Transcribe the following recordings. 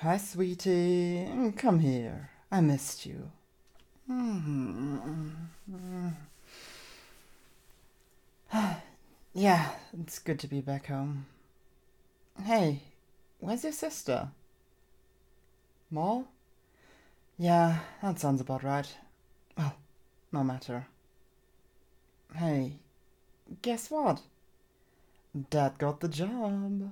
Hi, sweetie. Come here. I missed you. Yeah, it's good to be back home. Hey, where's your sister? Mall? Yeah, that sounds about right. Well, no matter. Hey, guess what? Dad got the job.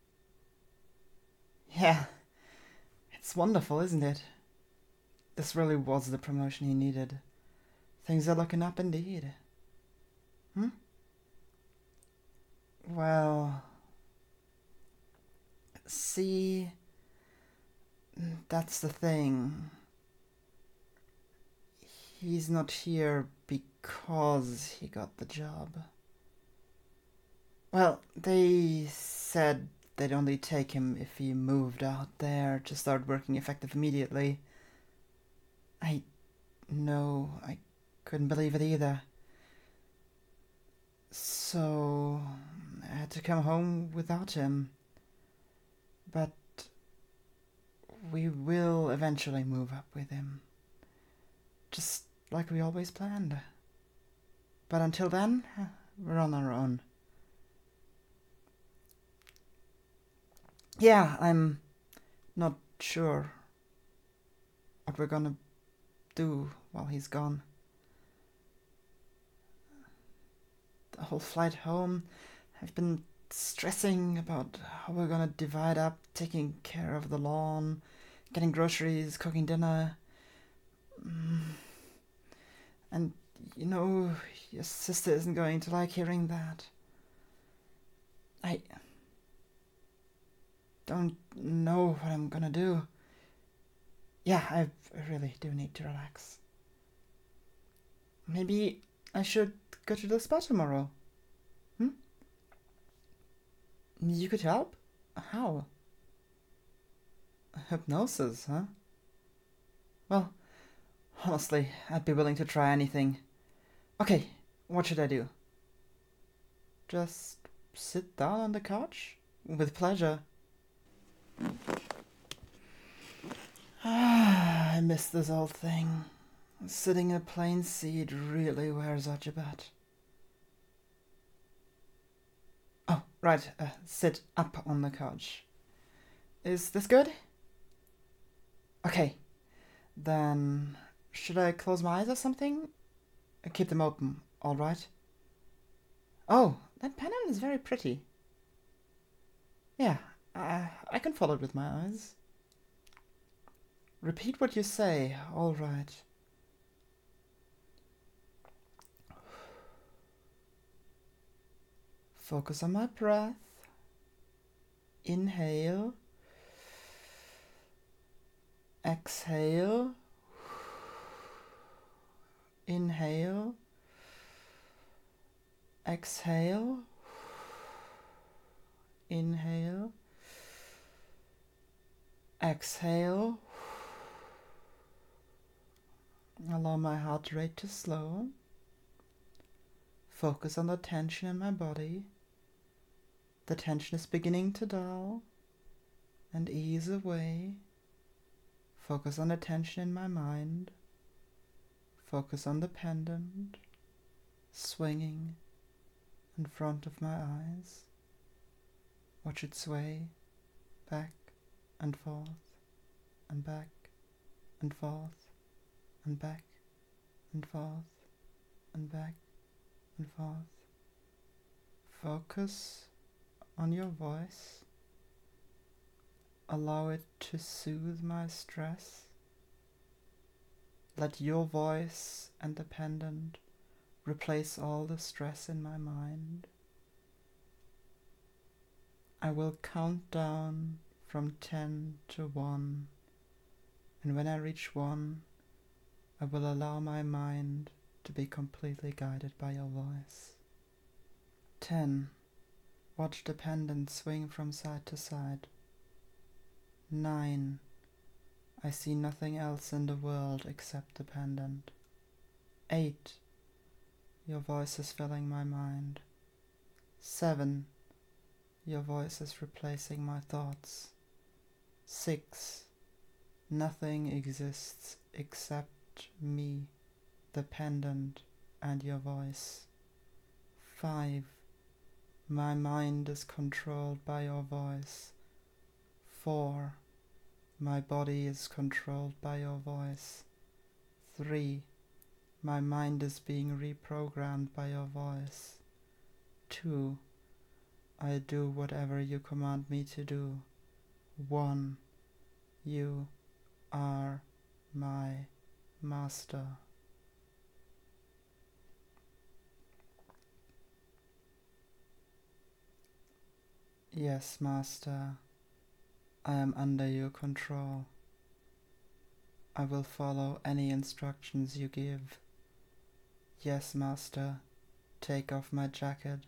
Yeah, it's wonderful, isn't it? This really was the promotion he needed. Things are looking up indeed. Hmm? Well, see, that's the thing. He's not here because he got the job. Well, they said they'd only take him if he moved out there to start working effective immediately. I know, I couldn't believe it either. So I had to come home without him. But we will eventually move up with him. Just like we always planned. But until then, we're on our own. Yeah, I'm not sure what we're gonna do while he's gone. The whole flight home, I've been stressing about how we're gonna divide up taking care of the lawn, getting groceries, cooking dinner. And you know, your sister isn't going to like hearing that. I don't know what I'm gonna do. Yeah, I really do need to relax. Maybe I should go to the spa tomorrow. Hmm? You could help? How? Hypnosis, huh? Well, honestly, I'd be willing to try anything. Okay, what should I do? Just sit down on the couch? With pleasure. I miss this old thing. Sitting in a plain seat really wears out your butt. Oh, right, sit up on the couch. Is this good? Okay, then should I close my eyes or something? Keep them open, alright? Oh, that pattern is very pretty. Yeah, I can follow it with my eyes. Repeat what you say, alright. Focus on my breath. Inhale. Exhale. Inhale. Exhale. Inhale. Exhale. Allow my heart rate to slow. Focus on the tension in my body. The tension is beginning to dull and ease away. Focus on the tension in my mind. Focus on the pendant swinging in front of my eyes. Watch it sway back and forth and back and forth and back and forth and back and forth. Focus on your voice. Allow it to soothe my stress. Let your voice and the pendant replace all the stress in my mind. I will count down from 10 to 1, and when I reach 1, I will allow my mind to be completely guided by your voice. 10. Watch the pendant swing from side to side. 9. I see nothing else in the world except the pendant. 8. Your voice is filling my mind. 7. Your voice is replacing my thoughts. 6. Nothing exists except me, the pendant, and your voice. 5. My mind is controlled by your voice. 4. My body is controlled by your voice. 3. My mind is being reprogrammed by your voice. 2. I do whatever you command me to do. 1. You are my master. Yes, master. I am under your control. I will follow any instructions you give. Yes, master. Take off my jacket.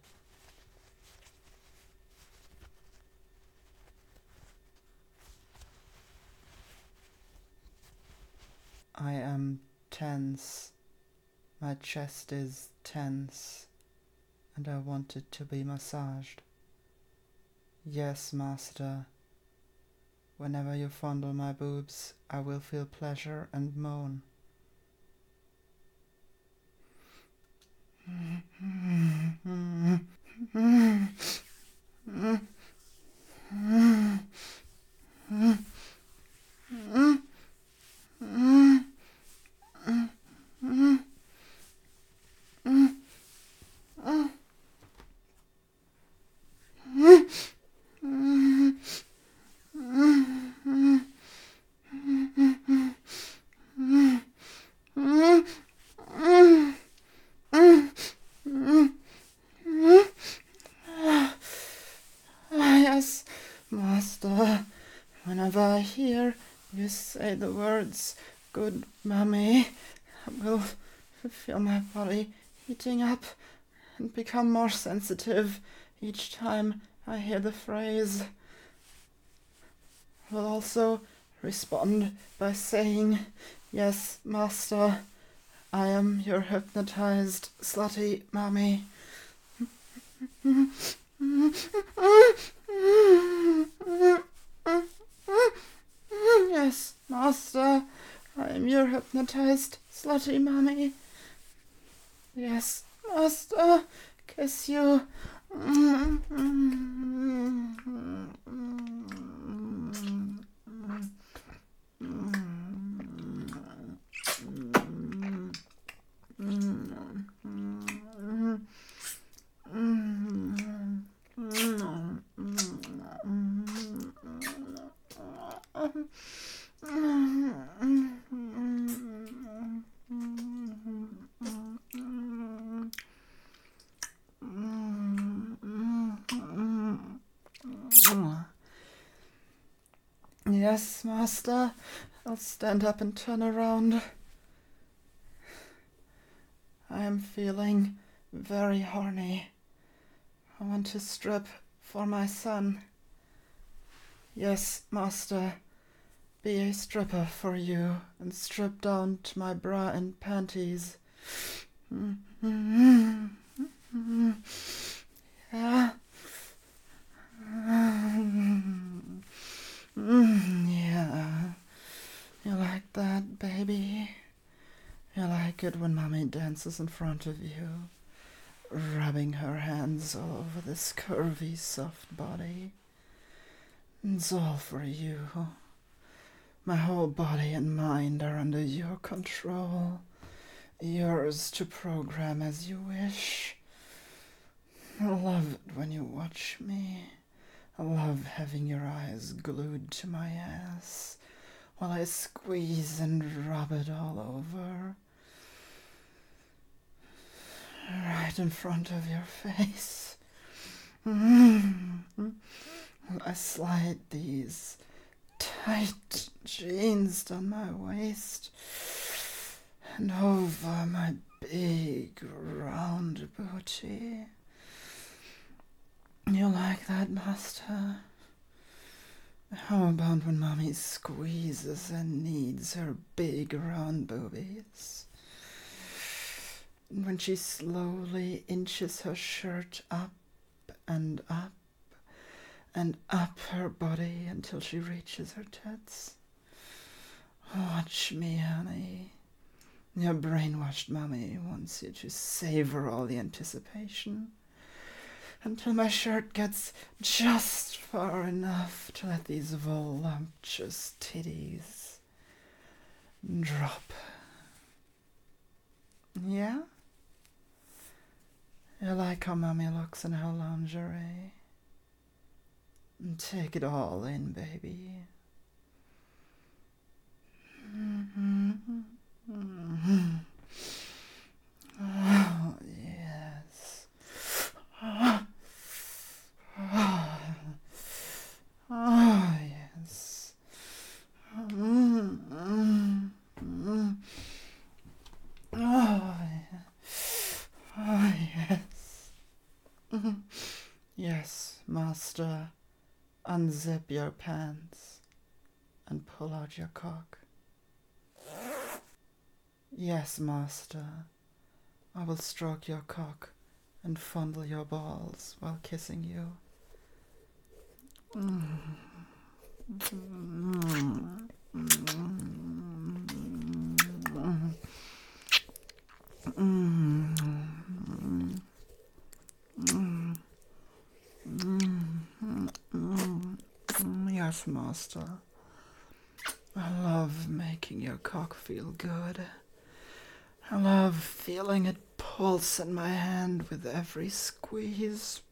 I am tense. My chest is tense, and I want it to be massaged. Yes, master. Whenever you fondle my boobs, I will feel pleasure and moan. Yes, master. Whenever I hear you say the words, "Good mummy," I will feel my body heating up and become more sensitive each time I hear the phrase. I will also respond by saying, "Yes, master, I am your hypnotized, slutty mummy." Yes, master, I am your hypnotized, slutty mummy. Yes, master, kiss you. Yes, master, I'll stand up and turn around. I am feeling very horny. I want to strip for my son. Yes, master, be a stripper for you and strip down to my bra and panties. Yeah. Yeah. You like that, baby? You like it when mommy dances in front of you, rubbing her hands all over this curvy, soft body. It's all for you. My whole body and mind are under your control, yours to program as you wish. I love it when you watch me. I love having your eyes glued to my ass while I squeeze and rub it all over, right in front of your face. I slide these tight jeans down my waist and over my big round booty. You like that, master? How about when mommy squeezes and kneads her big round boobies? When she slowly inches her shirt up and up and up her body until she reaches her tits. Watch me, honey. Your brainwashed mommy wants you to savor all the anticipation until my shirt gets just far enough to let these voluptuous titties drop. Yeah? You like how mommy looks in her lingerie? Take it all in, baby. Oh, yes. Oh, yes. Oh, yes. Yes, master. Unzip your pants and pull out your cock. Yes, master. I will stroke your cock and fondle your balls while kissing you. Yes, master. I love making your cock feel good. I love feeling it pulse in my hand with every squeeze.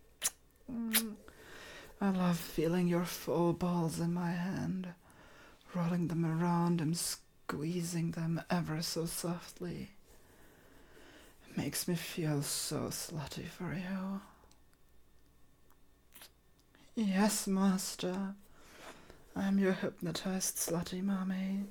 I love feeling your full balls in my hand, rolling them around and squeezing them ever so softly. It makes me feel so slutty for you. Yes, master. I'm your hypnotized slutty mommy.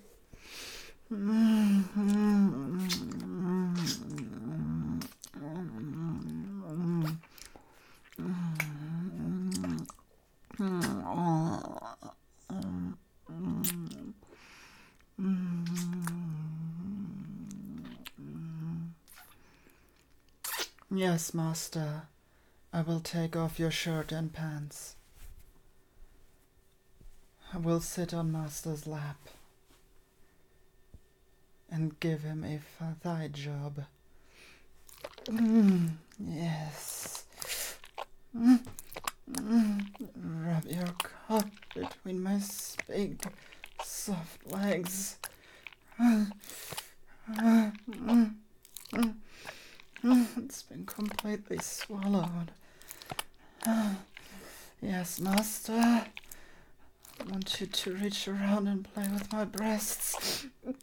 Yes, master. I will take off your shirt and pants. I will sit on master's lap and give him a thigh job. Yes. Rub your cock between my big, soft legs. It's been completely swallowed. Yes, master. I want you to reach around and play with my breasts.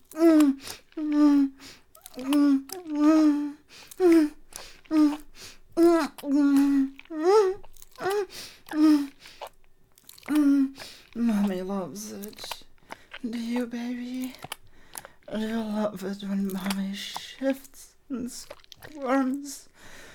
Mommy loves it. Do you, baby? Do you love it when mommy shifts and squirms?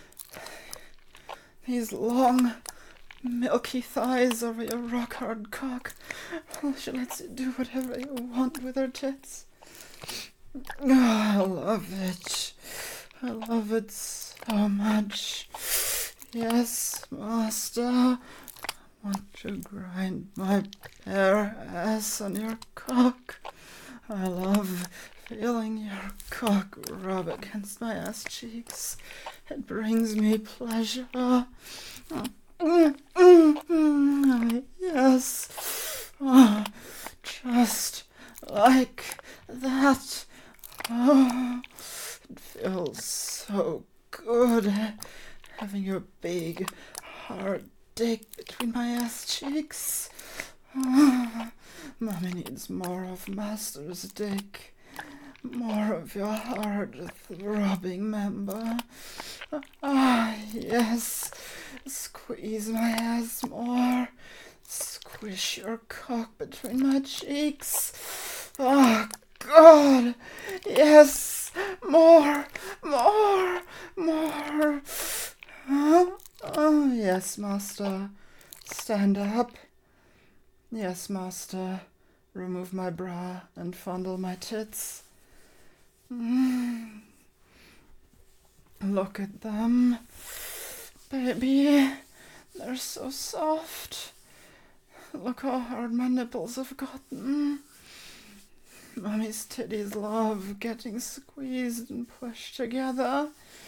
These long, milky thighs over your rock-hard cock. She lets you do whatever you want with her tits. Oh, I love it. I love it so much. Yes, master. I want to grind my bare ass on your cock. I love feeling your cock rub against my ass cheeks. It brings me pleasure. Yes. Oh, just like that. Oh, it feels so good having your big, hard dick between my ass cheeks. Oh, mommy needs more of master's dick. More of your hard, throbbing member. Ah, yes. Squeeze my ass more. Squish your cock between my cheeks. Oh, God. Yes. More. More. More. Oh, yes, master. Stand up. Yes, master. Remove my bra and fondle my tits. Look at them. Baby, they're so soft. Look how hard my nipples have gotten. Mommy's titties love getting squeezed and pushed together.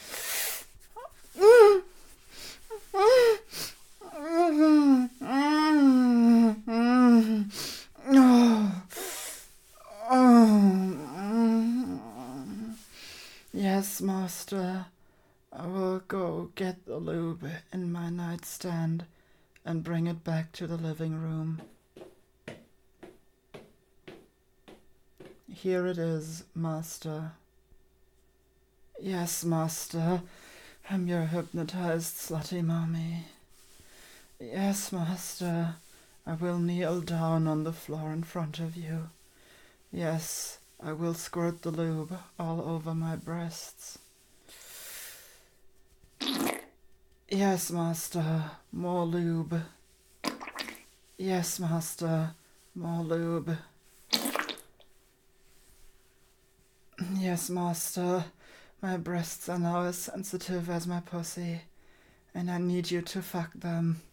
Yes, master. I will go get the lube in my nightstand and bring it back to the living room. Here it is, master. Yes, master. I'm your hypnotized slutty mommy. Yes, master. I will kneel down on the floor in front of you. Yes, I will squirt the lube all over my breasts. Yes, master. More lube. Yes, master. More lube. Yes, master. My breasts are now as sensitive as my pussy, and I need you to fuck them.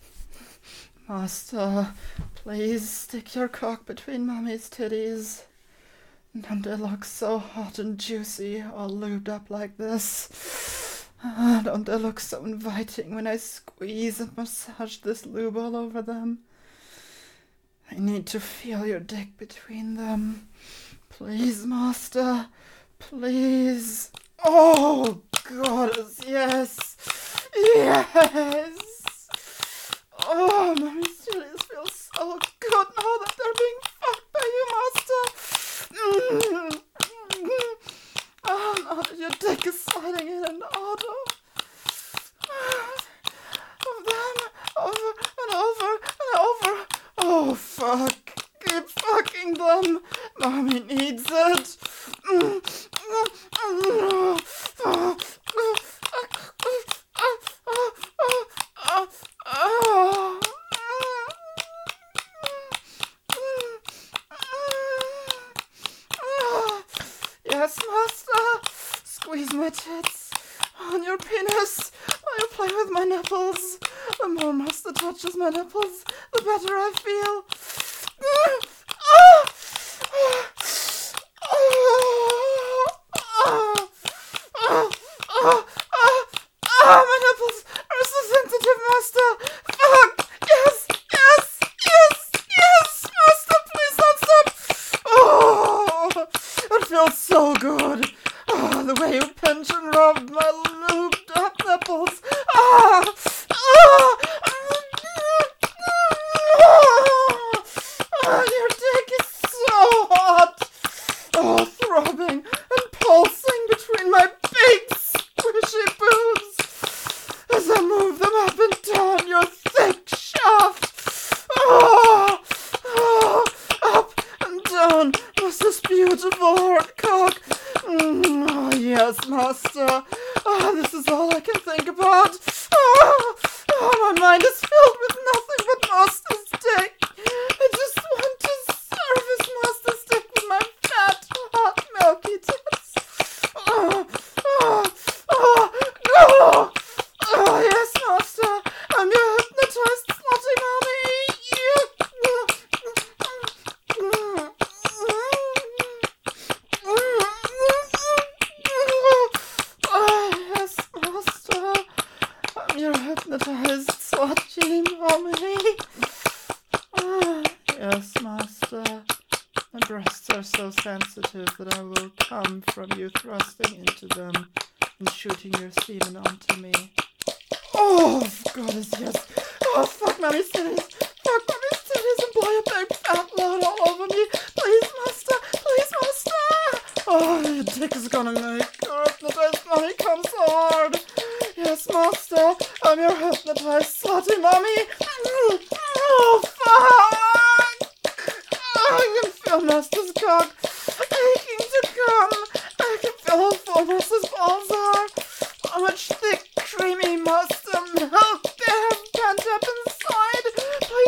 Master, please stick your cock between mommy's titties. Don't they look so hot and juicy, all lubed up like this? Don't they look so inviting when I squeeze and massage this lube all over them? I need to feel your dick between them. Please, master, please. Oh, goddess, yes, yes. Oh, mommy's titties feel so good now that they're being fucked by you, master. Oh, now that your dick is sliding in and out of them, over and over and over. Oh, fuck. Keep fucking them. Mommy needs it. Yes, master. Squeeze my tits on your penis while you play with my nipples. The more master touches my nipples, the better I feel. My nipples are so sensitive, master. Fuck! Yes, yes, yes, yes, master, please don't stop. Oh, it feels so good. Oh, the way you pinch and rub my lubed up nipples. Your dick is so hot. Oh, throbbing and pulsing between my big squishy boobs as I move them up and down your thick shaft. Up and down was this beautiful hard cock. Oh, yes, master. This is all I can think about. My mind is filled with nothing but master's dick. I just want to service master's dick with my fat, hot, milky tits. Yes, master. I'm your hypnotized slutty mommy. Yes, master. I'm your hypnotized slutty mommy. Yes, master. My breasts are so sensitive that I will come from you thrusting into them and shooting your semen onto me. Oh, goddess, yes. Oh, fuck mommy's titties. Fuck mommy's titties and blow your big fat load all over me. Please, master. Please, master. Oh, your dick is gonna make your hypnotized mommy come so hard. Yes, master. I'm your hypnotized slutty mommy. Oh, fuck. I can feel master's cock aching to come. I can feel how full master's balls are. How much thick, creamy master milk they have pent up inside. Please,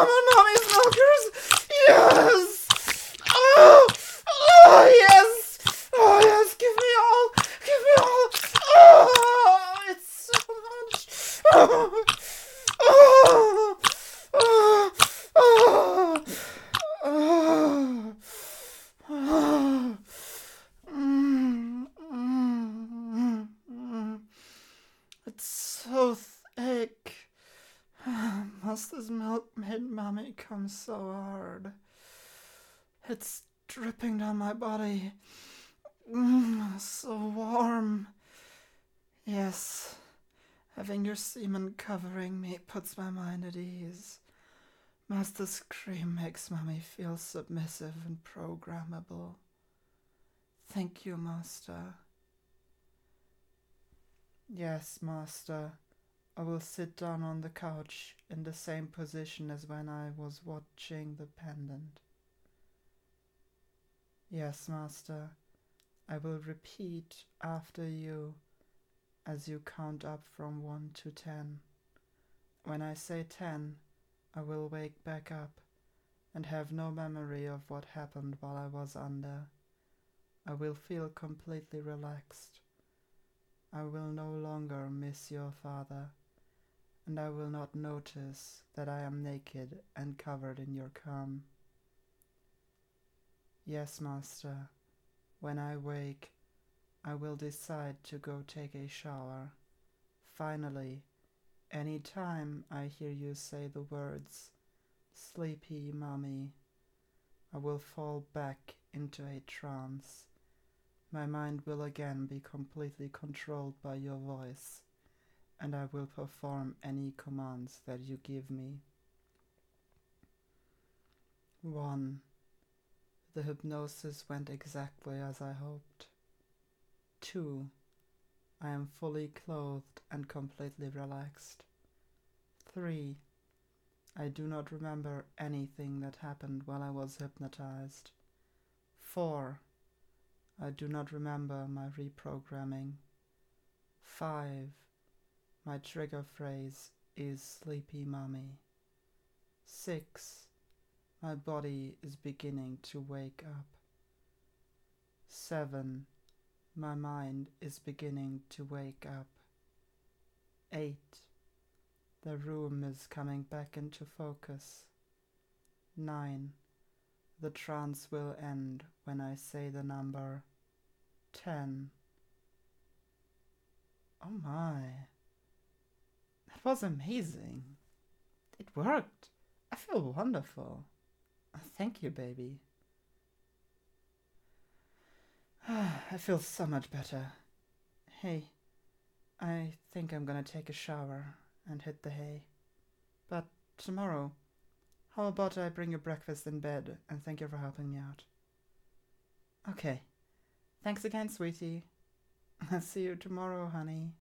Come on, mommy's milkers! Yes! Oh! Oh, yes! Oh, yes! Give me all! Give me all! Oh! It's so much! Oh! Oh! Oh! Oh! Oh! Oh! It's so thick. Must this milk made mommy come so hard? It's dripping down my body. So warm. Yes, having your semen covering me puts my mind at ease. Master's cream makes mommy feel submissive and programmable. Thank you, Master. Yes, Master. I will sit down on the couch in the same position as when I was watching the pendant. Yes, Master. I will repeat after you as you count up from 1 to 10. When I say 10, I will wake back up and have no memory of what happened while I was under. I will feel completely relaxed. I will no longer miss your father, and I will not notice that I am naked and covered in your cum. Yes, Master, when I wake, I will decide to go take a shower. Finally, any time I hear you say the words, "Sleepy Mommy," I will fall back into a trance. My mind will again be completely controlled by your voice, and I will perform any commands that you give me. 1. The hypnosis went exactly as I hoped. 2. I am fully clothed and completely relaxed. 3. I do not remember anything that happened while I was hypnotized. 4. I do not remember my reprogramming. 5. My trigger phrase is "Sleepy Mommy." 6. My body is beginning to wake up. 7. My mind is beginning to wake up. 8. The room is coming back into focus. 9. The trance will end when I say the number 10. Oh my. That was amazing. It worked. I feel wonderful. Thank you, baby. I feel so much better. Hey, I think I'm gonna take a shower and hit the hay. But tomorrow, how about I bring you breakfast in bed and thank you for helping me out? Okay. Thanks again, sweetie. I'll see you tomorrow, honey.